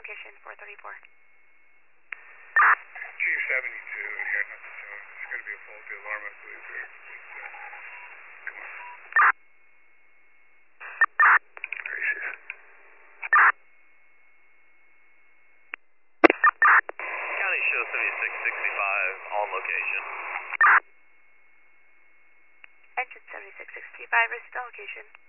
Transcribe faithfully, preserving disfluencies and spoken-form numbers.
location four thirty-four. G seventy-two, here, nothing showing. It's going to be a faulty alarm, I believe. There. It's, uh, come on. Gracious. County show seventy-six sixty-five on location. Exit seventy-six sixty-five, rest location.